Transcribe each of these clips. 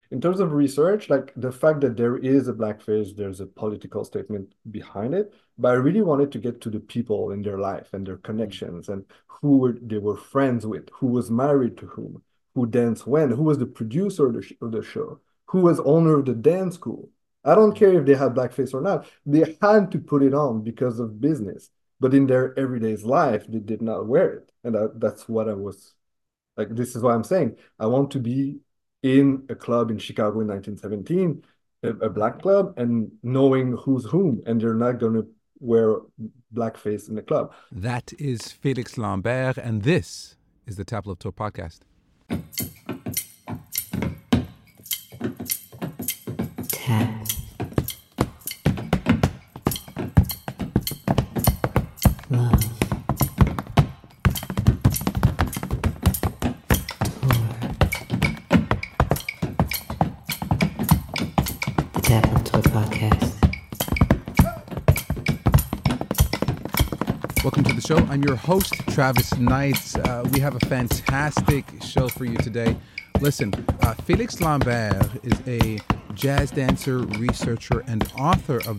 in terms of research, like the fact that there is a blackface, there's a political statement behind it, but I really wanted to get to the people in their life and their Mm. connections and they were friends with, who was married to whom, who danced when, who was the producer of of the show, who was owner of the dance school. I don't care if they had blackface or not. They had to put it on because of business, but in their everyday life, they did not wear it. And that's what I was like. This is what I'm saying. I want to be in a club in Chicago in 1917, a black club, and knowing who's whom, and they're not going to wear blackface in the club. That is Felix Lambert, and this is the Table of Talk podcast. Tap. Love. The Tap of Toy Podcast. Welcome to the show. I'm your host, Travis Knights. We have a fantastic show for you today. Listen, Felix Lambert is a jazz dancer, researcher, and author of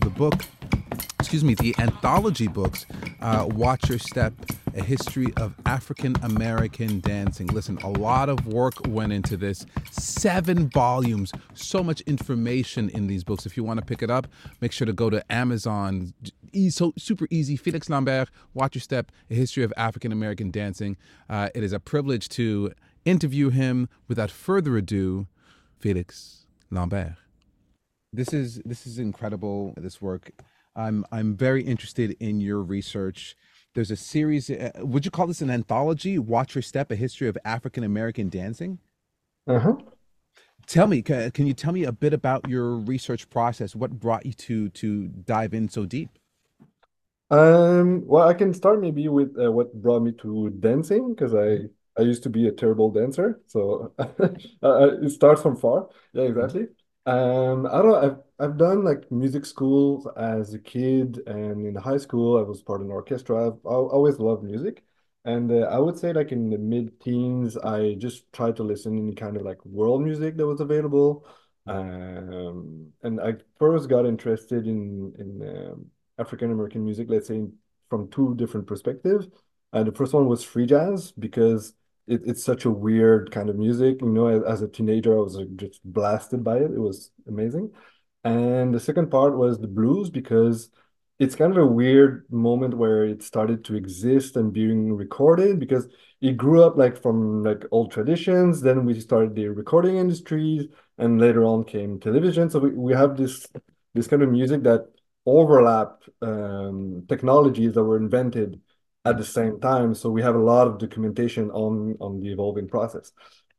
the anthology books, Watch Your Step, A History of African American Dancing. Listen, a lot of work went into this. 7 volumes, so much information in these books. If you want to pick it up, make sure to go to Amazon. So super easy. Felix Lambert, Watch Your Step, A History of African American Dancing. It is a privilege to interview him. Without further ado, Felix Lambert. This is incredible, this work. I'm very interested in your research. There's a series, would you call this an anthology? Watch Your Step, A History of African American Dancing? Uh-huh. Tell me, can you tell me a bit about your research process? What brought you to dive in so deep? Well, I can start maybe with what brought me to dancing because I used to be a terrible dancer, so it starts from far. Yeah, Mhm. exactly. I don't know. I've done like music schools as a kid, and in high school I was part of an orchestra. I always loved music, and I would say like in the mid-teens I just tried to listen any kind of like world music that was available. And I first got interested in African American music, let's say from two different perspectives. The first one was free jazz because it's such a weird kind of music. As a teenager, I was like, just blasted by it. It was amazing. And the second part was the blues because it's kind of a weird moment where it started to exist and being recorded because it grew up like from like old traditions. Then we started the recording industries, and later on came television. So we have this kind of music that overlap technologies that were invented at the same time. So we have a lot of documentation on the evolving process.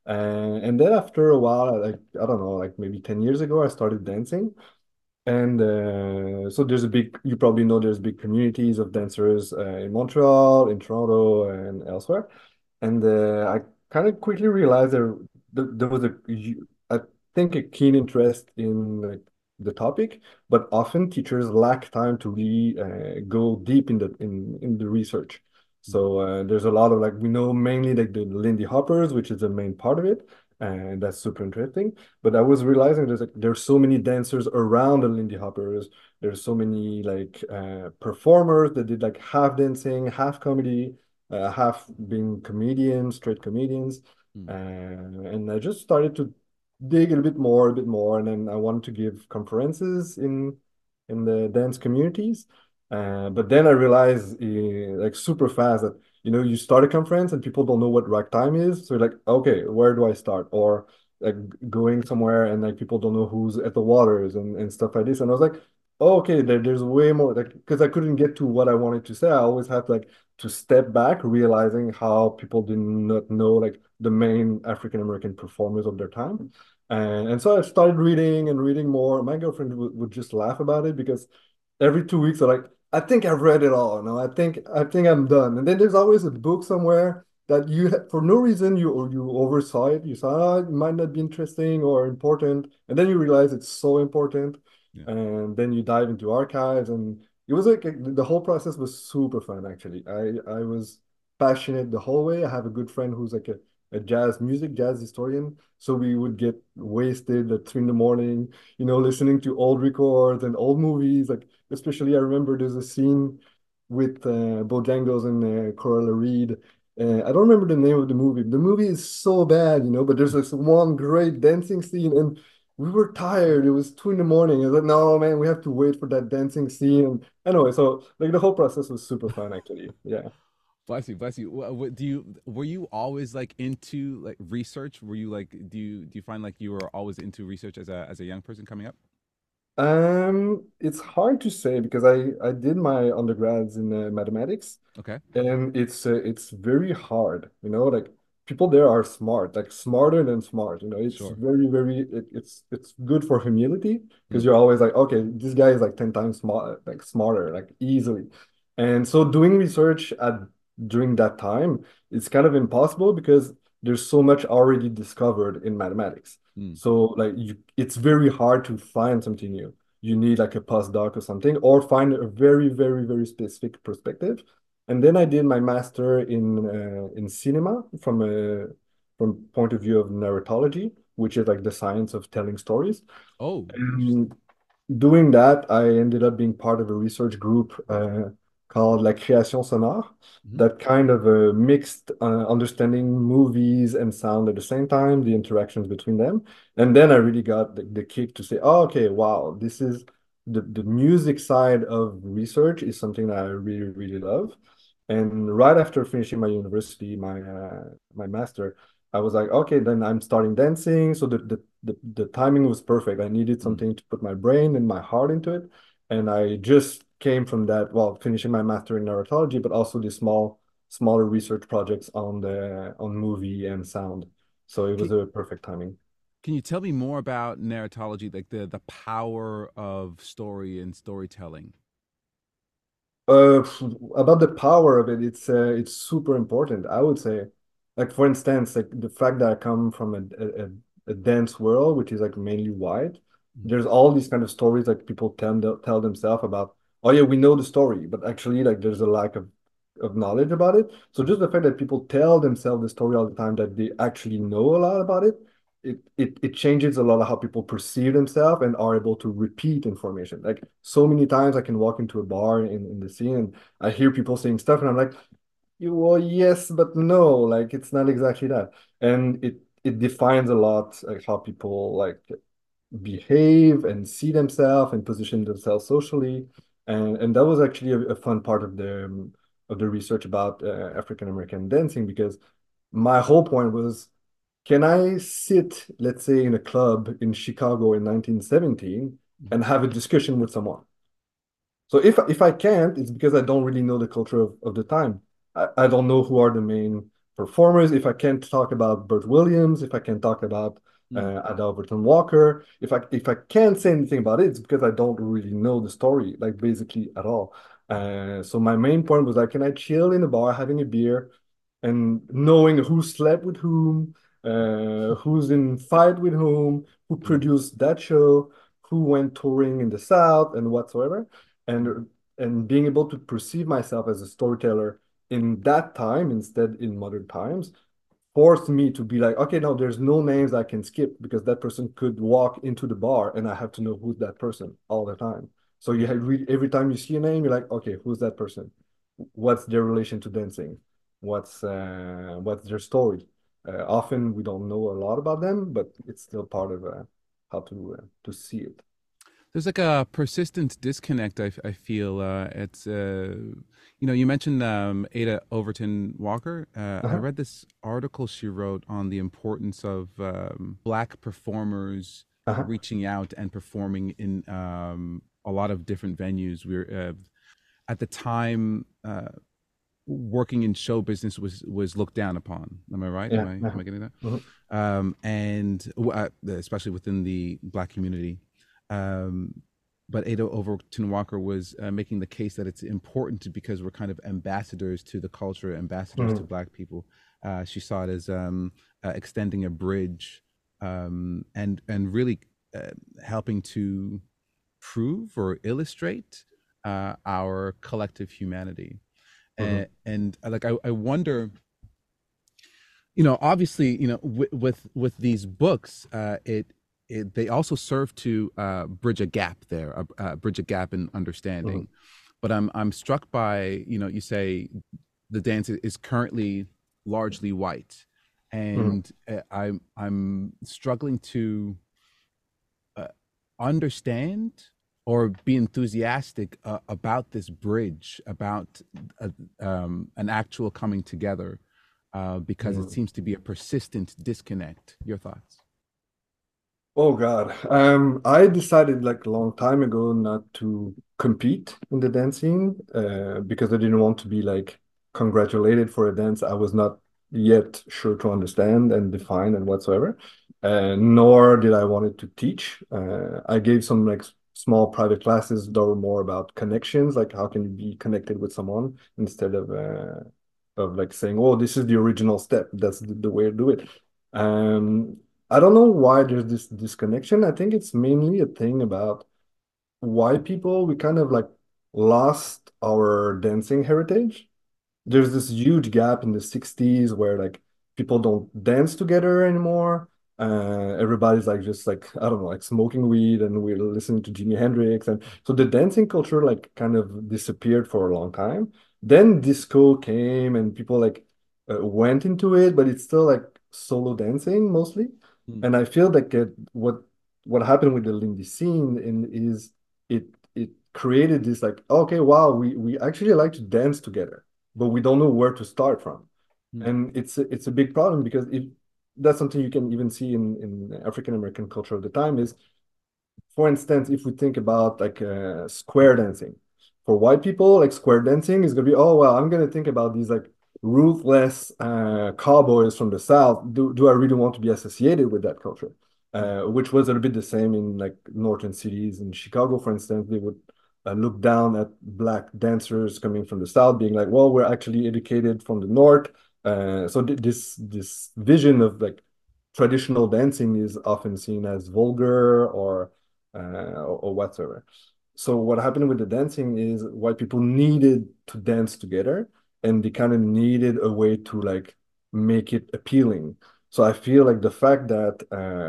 And then after a while, like I don't know, like maybe 10 years ago, I started dancing. And so you probably know there's big communities of dancers in Montreal, in Toronto, and elsewhere. And I kind of quickly realized there was I think a keen interest in like the topic, but often teachers lack time to really go deep in the research. So there's a lot of like we know mainly like the Lindy Hoppers, which is the main part of it, and that's super interesting. But I was realizing there's so many dancers around the Lindy Hoppers. There's so many like performers that did like half dancing, half comedy, half being comedians, straight comedians. Mm. And I just started to dig a bit more, and then I wanted to give conferences in the dance communities. But then I realized like super fast that you start a conference and people don't know what ragtime is. So you're like, okay, where do I start? Or like going somewhere and like people don't know who's at the waters and stuff like this. And I was like, oh, okay, there's way more like because I couldn't get to what I wanted to say. I always had like to step back, realizing how people did not know like the main African American performers of their time. And so I started reading and reading more. My girlfriend would just laugh about it because every 2 weeks I'm like, I think I've read it all. No, I think I'm done. And then there's always a book somewhere that for no reason you oversaw it. You saw, oh, it might not be interesting or important, and then you realize it's so important, Yeah. and then you dive into archives, and it was like the whole process was super fun actually. I was passionate the whole way. I have a good friend who's like a jazz music, jazz historian. So we would get wasted at 3 in the morning, listening to old records and old movies. Like especially, I remember there's a scene with Bojangles and Corolla Reed. I don't remember the name of the movie. The movie is so bad, but there's this one great dancing scene, and we were tired. It was 2 in the morning. I was like, no, man, we have to wait for that dancing scene. And anyway, so like the whole process was super fun, actually. Yeah. Bless you, bless you. Do you were you always like into like research? Were you like do you find like you were always into research as a young person coming up? It's hard to say because I did my undergrads in mathematics, Okay, and it's very hard, like people there are smart, like smarter than smart, it's sure. it's good for humility Mm, because you're always like, okay, this guy is like 10 times smart, like smarter, like easily. And so doing research at during that time, it's kind of impossible because there's so much already discovered in mathematics. mm. So like it's very hard to find something new. You need like a postdoc or something, or find a very, very, very specific perspective. And then I did my master in cinema from point of view of narratology, which is like the science of telling stories. Oh, interesting. And doing that, I ended up being part of a research group called La Création Sonore Hmm. that kind of mixed understanding movies and sound at the same time, the interactions between them. And then I really got the kick to say, oh, okay, wow, this is the music side of research is something that I really, really love. And right after finishing my university, my master, I was like, okay, then I'm starting dancing. So the timing was perfect. I needed Mm. something to put my brain and my heart into it. And I just came from that, well, finishing my master in narratology, but also the smaller research projects on movie and sound. So it was Can, a perfect timing. can you tell me more about narratology, like the power of story and storytelling? Uh, about the power of it, it's super important. I would say, like for instance, like the fact that I come from a dense world, which is like mainly white. Mm, There's all these kind of stories like people tell themselves about. Oh yeah, we know the story, but actually, like there's a lack of knowledge about it. So mm, just the fact that people tell themselves the story all the time, that they actually know a lot about it, it changes a lot of how people perceive themselves and are able to repeat information. Like so many times I can walk into a bar in the scene and I hear people saying stuff and I'm like, well, yes, but no, like it's not exactly that. And it defines a lot like how people like behave and see themselves and position themselves socially. And that was actually a fun part of the research about African American dancing because my whole point was, can I sit, let's say, in a club in Chicago in 1917 mhm, and have a discussion with someone? So if I can't, it's because I don't really know the culture of the time. I don't know who are the main performers. If I can't talk about Bert Williams, if I can't talk about mm. Adalberton Walker, if I can't say anything about it, it's because I don't really know the story, like basically at all. So my main point was like, can I chill in a bar having a beer and knowing who slept with whom, who's in fight with whom, who Mm, produced that show, who went touring in the South, and whatsoever, mm, and being able to perceive myself as a storyteller in that time instead in modern times forced me to be like, okay, no, there's no names I can skip because that person could walk into the bar and I have to know who's that person all the time. So you mm. have every time you see a name, you're like, okay, who's that person? What's their relation to dancing? What's their story? Often we don't know a lot about them, but it's still part of how to see it. There's like a persistent disconnect. I feel it's you mentioned Ada Overton Walker. I Uh-huh. read this article she wrote on the importance of black performers Uh-huh. reaching out and performing in a lot of different venues. We're at the time working in show business was looked down upon. Am I right? Yeah. Am Uh-huh. I getting that? Mhm. And especially within the black community. Um, but Ada Overton Walker was making the case that it's important because we're kind of ambassadors to the culture, ambassadors to Mhm. black people. She saw it as extending a bridge and really uh, helping to prove or illustrate our collective humanity. Mhm. And like I wonder Obviously, with these books, they also serve to bridge a gap there, bridge a gap in Mhm, understanding. But I'm struck by, you say the dance is currently largely white, mhm. and I'm struggling to uh, understand or be enthusiastic about this bridge, about uh, an actual coming together, because it Mhm. seems to be a persistent disconnect. Your thoughts? Oh God. I decided like a long time ago not to compete in the dancing because I didn't want to be like congratulated for a dance I was not yet sure to understand and define and whatsoever. Nor did I want it to teach. I gave some like small private classes that were more about connections, like how can you be connected with someone instead of like saying, "Oh, this is the original step. That's the way to do it." Um, I don't know why there's this disconnection. I think it's mainly a thing about white people. We kind of like lost our dancing heritage. There's this huge gap in the 60s where like people don't dance together anymore. Everybody's like just like I don't know, like smoking weed and we're listening to Jimi Hendrix, and so the dancing culture like kind of disappeared for a long time. Then disco came and people like went into it, but it's still like solo dancing mostly. Mm, And I feel like what happened with the Lindy scene is it created this like okay, wow, we actually like to dance together, but we don't know where to start from. mm, And it's a big problem because if that's something you can even see in African American culture of the time is, for instance, if we think about like square dancing, for white people, like square dancing is gonna be, oh well, I'm gonna think about these like ruthless cowboys from the South. Do I really want to be associated with that culture? mm, Which was a little bit the same in like northern cities. In Chicago, for instance, they would look down at black dancers coming from the South, being like, well, we're actually educated from the North. So this vision of like traditional dancing is often seen as vulgar or whatsoever. So what happened with the dancing is white people needed to dance together and they kind of needed a way to like make it appealing. So I feel like the fact that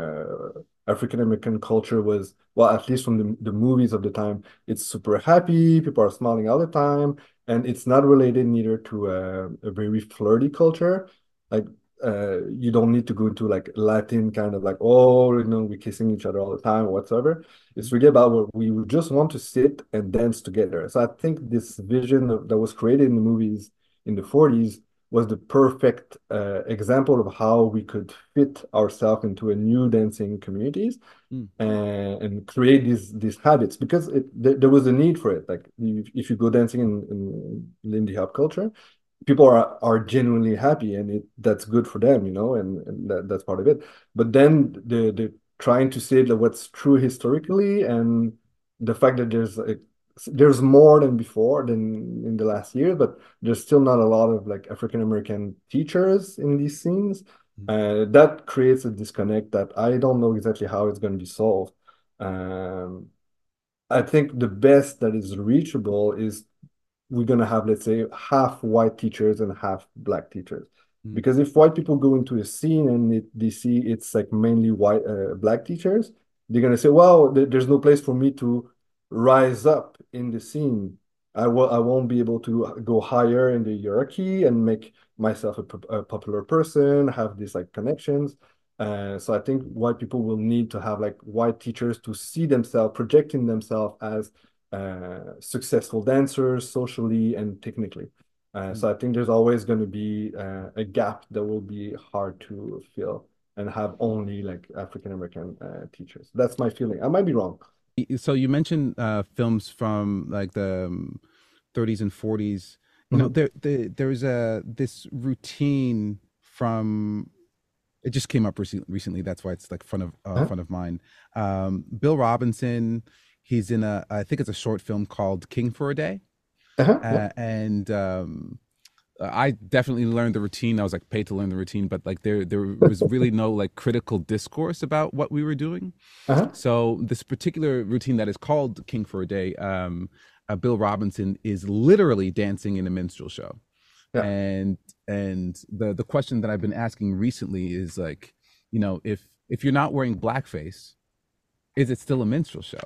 African American culture was, well, at least from the movies of the time, it's super happy, people are smiling all the time, and it's not related neither to a very flirty culture. Like you don't need to go into like Latin kind of like, oh, we're kissing each other all the time or whatsoever. mm, It's really about what we just want to sit and dance together. So I think this vision that was created in the movies in the 40s was the perfect example of how we could fit ourselves into a new dancing communities mm, and create these habits because there was a need for it. Like if you go dancing in Lindy Hop culture, people are genuinely happy and that's good for them, and that's part of it. But then the trying to say that what's true historically and the fact that there's more than before than in the last year, but there's still not a lot of like African American teachers in these scenes. mm, That creates a disconnect that I don't know exactly how it's going to be solved. Um, I think the best that is reachable is we're going to have, let's say, half white teachers and half black teachers. mm, Because if white people go into a scene and they see it's like mainly black teachers, they're going to say, well, there's no place for me to rise up in the scene. I won't be able to go higher in the hierarchy and make myself a popular person, have these like connections. So I think white people will need to have like white teachers to see themselves, projecting themselves as successful dancers socially and technically. mm. So I think there's always going to be a gap that will be hard to fill and have only like African American teachers. That's my feeling. I might be wrong. So you mentioned films from like the 30s and 40s. Mhm. There's a this routine from it just came up recently. That's why it's like Uh-huh. front of mind. Bill Robinson, he's in I think it's a short film called King for a Day, Uh-huh. Yeah. and I definitely learned the routine. I was like paid to learn the routine, but like there was really no like critical discourse about what we were doing. Uh-huh. So this particular routine that is called King for a Day, Bill Robinson is literally dancing in a minstrel show. Yeah. And the question that I've been asking recently is like, if you're not wearing blackface, is it still a minstrel show?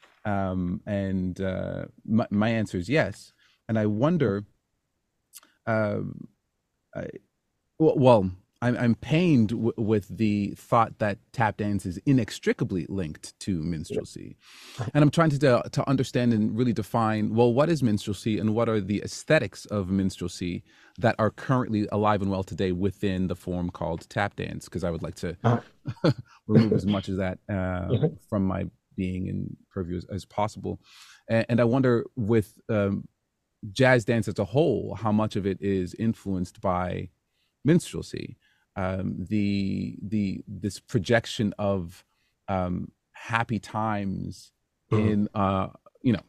And my answer is yes. And I wonder, um, I, well, I'm pained with the thought that tap dance is inextricably linked to Yeah. minstrelsy, and I'm trying to understand and really define, well, what is minstrelsy and what are the aesthetics of minstrelsy that are currently alive and well today within the form called tap dance? Because I would like to Uh, remove as much of that yeah. from my being and purview as possible. And I wonder with jazz dance as a whole, how much of it is influenced by minstrelsy, the this projection of happy times Mhm. in you know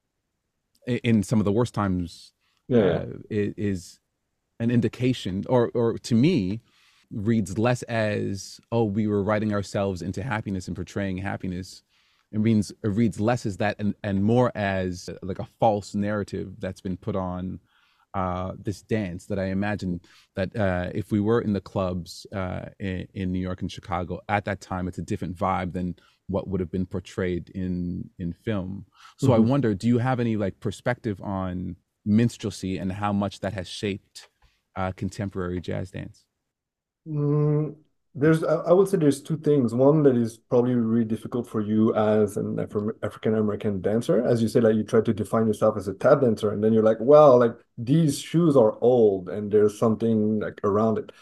in some of the worst times, Yeah. Yeah. is an indication, or to me reads less as, oh, we were writing ourselves into happiness and portraying happiness. It reads less as that, and more as like a false narrative that's been put on this dance, that I imagine that if we were in the clubs in New York and Chicago at that time, it's a different vibe than what would have been portrayed in film. So I Mhm. wonder, do you have any like perspective on minstrelsy and how much that has shaped contemporary jazz dance? Mm, I would say there's two things. One that is probably really difficult for you as an African American dancer. As you say, like you try to define yourself as a tap dancer, and then you're like, well, like these shoes are old and there's something like around it.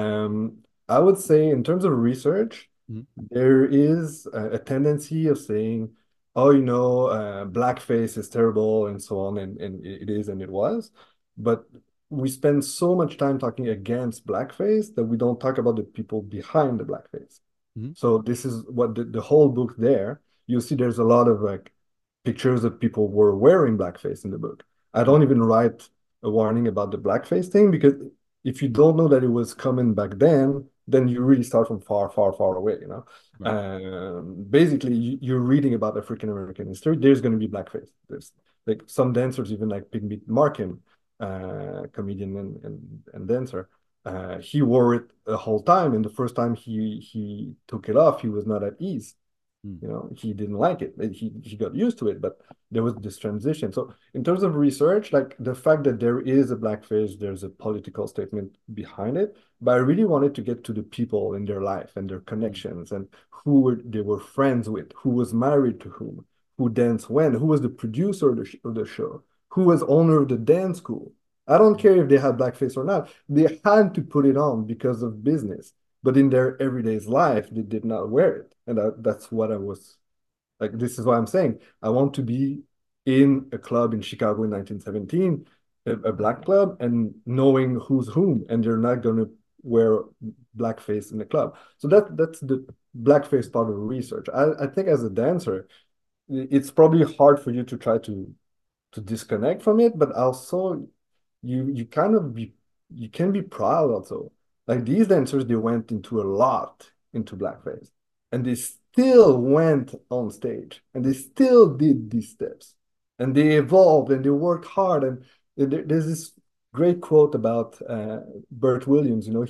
I would say in terms of research, Mhm. there is a tendency of saying, oh, blackface is terrible and so on, and it is and it was. But we spend so much time talking against blackface that we don't talk about the people behind the blackface. Mhm. So this is what the whole book there, you see there's a lot of like pictures of people were wearing blackface in the book. I don't even write a warning about the blackface thing because if you don't know that it was coming back then you really start from far, far, far away, you know. Right. Basically, you're reading about African American history. There's going to be blackface. There's like some dancers, even like Pigmeat Markham, comedian and dancer. He wore it the whole time, and the first time he took it off, he was not at ease. Mm. You know, he didn't like it. He got used to it, but there was this transition. So in terms of research, like the fact that there is a blackface, there's a political statement behind it. But I really wanted to get to the people in their life and their Mm. connections and they were friends with, who was married to whom, who danced when, who was the producer of of the show, who was owner of the dance school. I don't Mm. care if they had blackface or not. They had to put it on because of business, but in their everyday's life, they did not wear it. And that's what I was like. This is what I'm saying. I want to be in a club in Chicago in 1917, a black club, and knowing who's whom, and they're not going to wear blackface in the club. So that's the blackface part of research. I think as a dancer, it's probably hard for you to try to disconnect from it, but also you kind of be you can be proud also. Like these dancers, they went into a lot into blackface, and they still went on stage, and they still did these steps, and they evolved, and they worked hard. And there's this great quote about Bert Williams. You know,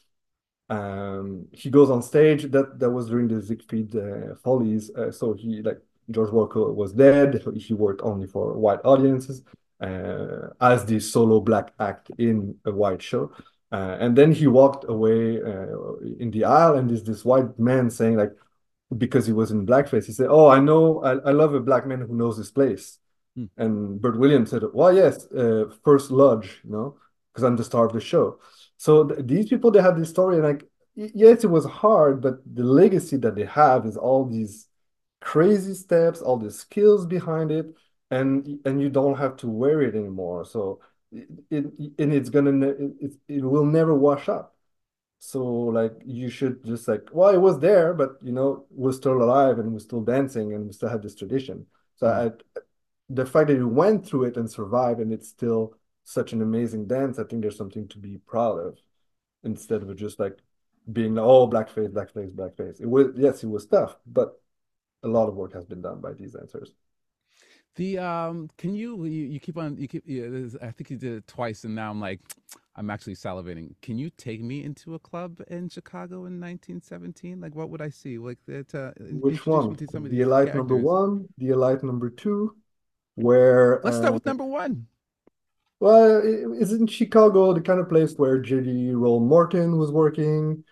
he goes on stage. That was during the Siegfried Follies. So he like George Walker was dead. He worked only for white audiences as the solo black act in a white show. And then he walked away in the aisle, and there's this white man saying like, because he was in blackface, he said, "Oh, I know, I love a black man who knows his place." Mm. And Bert Williams said, "Well, yes, first lodge, you know, because I'm the star of the show." So these people, they have this story, and like, yes, it was hard, but the legacy that they have is all these crazy steps, all the skills behind it, and you don't have to wear it anymore. So it and it's it will never wash up. So like you should just like, well, it was there, but we're still alive and we're still dancing and we still have this tradition. So Mm. the fact that you went through it and survived and it's still such an amazing dance, I think there's something to be proud of instead of just like being like, oh, blackface, blackface, blackface. It was, yes, it was tough, but a lot of work has been done by these dancers. The can you keep on you keep yeah, I think you did it twice, and now I'm like, I'm actually salivating. Can you take me into a club in Chicago in 1917? Like, what would I see? Like, Which introduce me one? to some of The these Elite number characters. one, the Elite number two, where Let's start with number one. well, it's in Chicago, the kind of place where J.D. Roll Morton was working,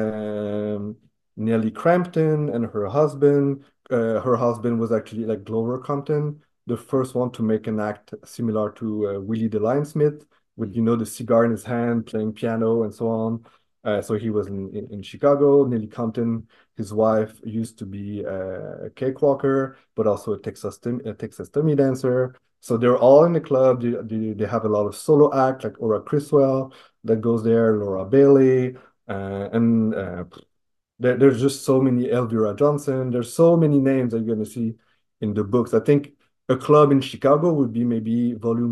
um, Nellie Crampton and her husband. Her husband was actually like Glover Compton, the first one to make an act similar to Willie the Lionsmith, with Mm, the cigar in his hand, playing piano and so on. So he was in Chicago. Nellie Compton, his wife, used to be a cakewalker, but also a Texas tummy dancer. So they're all in the club. They have a lot of solo act like Aura Criswell that goes there, Laura Bailey, and there's just so many Elvira Johnson. There's so many names that you're going to see in the books. I think a club in Chicago would be maybe volume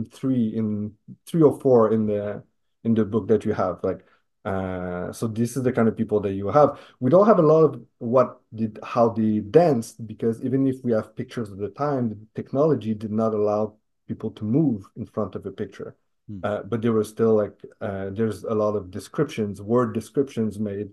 three or four in the book that you have. Like, so this is the kind of people that you have. We don't have a lot of how they danced because even if we have pictures of the time, the technology did not allow people to move in front of a picture. mm, But there were still like there's a lot of descriptions, word descriptions made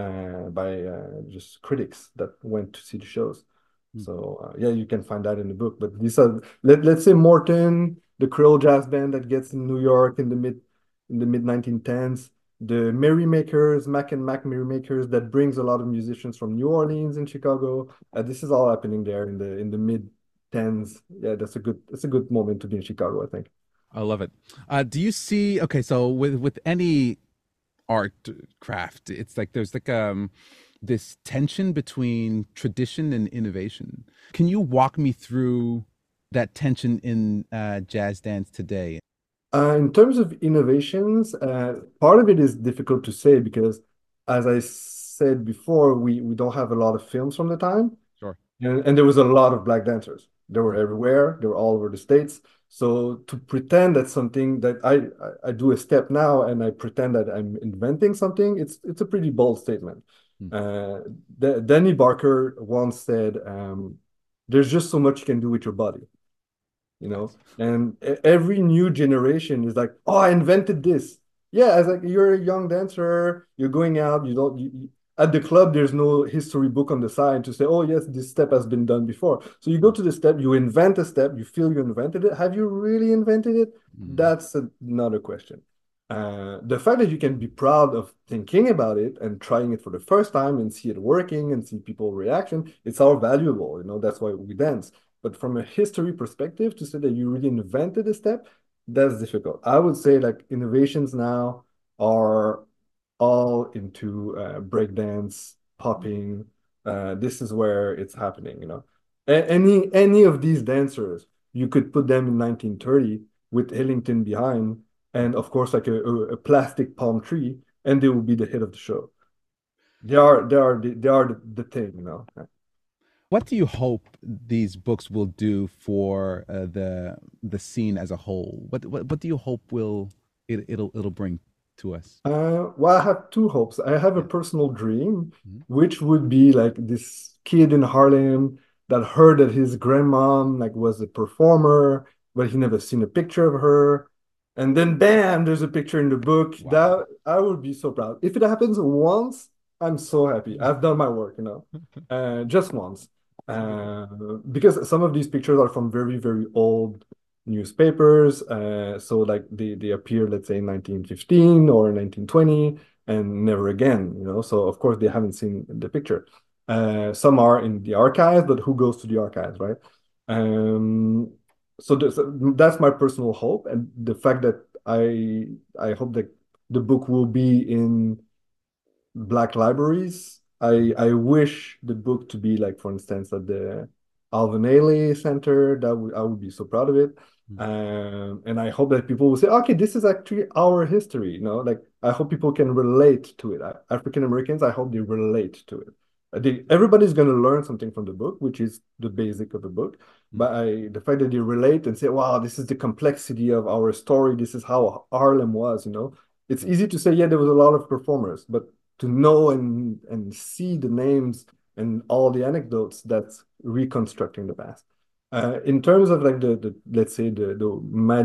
by just critics that went to see the shows. mm. So yeah, you can find that in the book. But these are let's say Morton, the Creole jazz band that gets in New York in the mid 1910s, the Merrymakers, Mac and Mac Merrymakers that brings a lot of musicians from New Orleans and Chicago. This is all happening there in the mid tens. Yeah, that's a good moment to be in Chicago, I think. I love it. Do you see? Okay, so with any art craft, it's like there's like this tension between tradition and innovation. Can you walk me through that tension in jazz dance today? In terms of innovations, part of it is difficult to say because, as I said before, we don't have a lot of films from the time, Sure. and there was a lot of black dancers. They were Mm, everywhere. They were all over the States. So to pretend that something that I do a step now and I pretend that I'm inventing something, it's a pretty bold statement. mm. Uh, Danny Barker once said, "There's just so much you can do with your body." Facts. And every new generation is like, oh, I invented this. Yeah, as like you're a young dancer, you're going out, you don't at the club, there's no history book on the side to say, oh yes, this step has been done before. So you go Mm, to the step, you invent a step, you feel you invented it. Have you really invented it? mm, That's another question. The fact that you can be proud of thinking about it and trying it for the first time and see it working and see people reaction, it's all valuable. That's why we dance. But from a history perspective, to say that you really invented a step, that's difficult. I would say like innovations now are all into breakdance, popping. This is where it's happening. Any of these dancers, you could put them in 1930 with Ellington behind, and of course like a plastic palm tree, and they will be the hit of the show. They are the thing. What do you hope these books will do for the scene as a whole? What do you hope it'll bring to us? Well, I have two hopes. I have a Yeah. personal dream, Mhm. which would be like this kid in Harlem that heard that his grandmom like was a performer, but he never seen a picture of her. And then bam, there's a picture in the book. Wow. That I would be so proud. If it happens once, I'm so happy. I've done my work. Just once. Uh, because some of these pictures are from very, very old newspapers. So like they appear, let's say, in 1915 or 1920 and never again. So of course they haven't seen the picture. Some are in the archives, but who goes to the archives, right? Um, so that's my personal hope, and the fact that I hope that the book will be in Black libraries. I Mhm. I wish the book to be like, for instance, at the Alvin Ailey Center. I would be so proud of it. Mhm. And I hope that people will say, okay, this is actually our history. Like I hope people can relate to it. African Americans, I hope they relate to it. Everybody's going to learn something from the book, which is the basic of the book. Mhm. But the fact that they relate and say, wow, this is the complexity of our story. This is how Harlem was. It's easy to say, yeah, there was a lot of performers, but to know and see the names and all the anecdotes, that's reconstructing the past. In terms of like the let's say the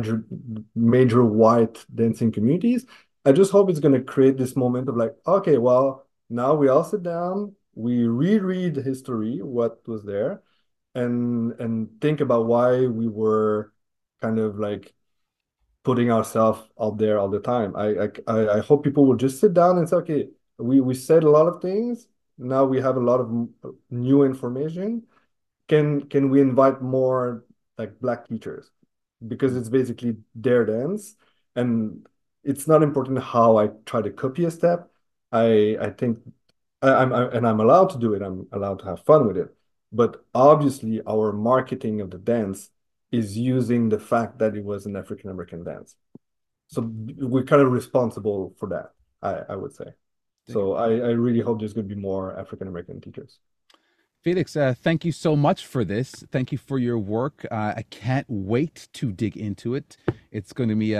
major white dancing communities, I just hope it's going to create this moment of like, okay, well, now we all sit down, we reread history, what was there, and think about why we were kind of like putting ourselves out there all the time. I hope people will just sit down and say, okay, we said a lot of things. Now we have a lot of new information. Can we invite more like black teachers? Because it's basically their dance, and it's not important how I try to copy a step. I think and I'm allowed to do it. I'm allowed to have fun with it. But obviously, our marketing of the dance is using the fact that it was an African American dance. So we're kind of responsible for that, I would say. So I really hope there's going to be more African American teachers. Felix, thank you so much for this. Thank you for your work. I can't wait to dig into it. It's going to be,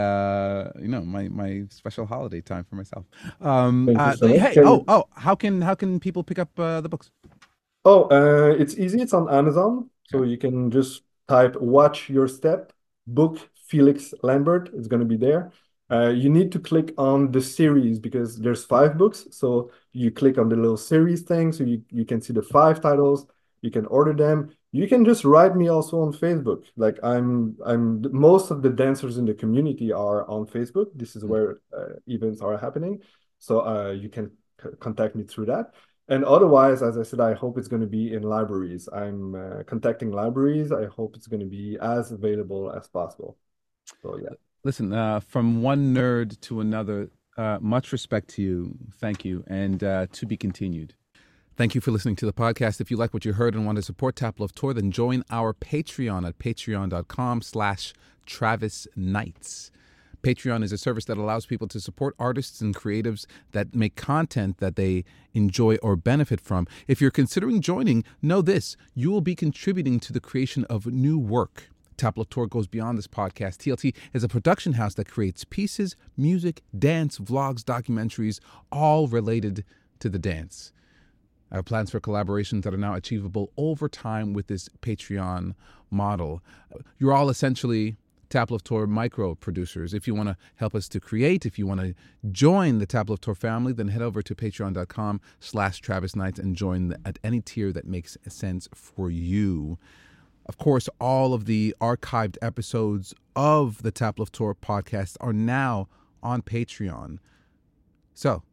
my special holiday time for myself. Thank you so much. Hey, how can people pick up the books? Oh, it's easy. It's on Amazon. So Okay. you can just type Watch Your Step, book Felix Lambert. It's going to be there. You need to click on the series because there's 5 books. So you click on the little series thing. So you can see the 5 titles. You can order them. You can just write me also on Facebook. Like most of the dancers in the community are on Facebook. This is where events are happening. So you can contact me through that. And otherwise, as I said, I hope it's going to be in libraries. I'm contacting libraries. I hope it's going to be as available as possible. So yeah. Listen, from one nerd to another, much respect to you. Thank you. And to be continued. Thank you for listening to the podcast. If you like what you heard and want to support Tap Love Tour, then join our Patreon at patreon.com/Travis Knights. Patreon is a service that allows people to support artists and creatives that make content that they enjoy or benefit from. If you're considering joining, know this: you will be contributing to the creation of new work. Tap Love Tour goes beyond this podcast. TLT is a production house that creates pieces, music, dance, vlogs, documentaries, all related to the dance. I have plans for collaborations that are now achievable over time with this Patreon model. You're all essentially Tap Love Tour micro producers. If you want to help us to create, if you want to join the Tap Love Tour family, then head over to patreon.com/Travis Knights and join at any tier that makes sense for you. Of course, all of the archived episodes of the Tap Love Tour podcast are now on Patreon. So,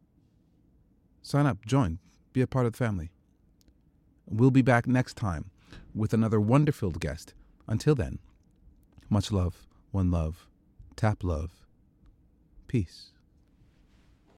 sign up, join, be a part of the family. We'll be back next time with another wonderful guest. Until then, much love, one love, tap love, peace.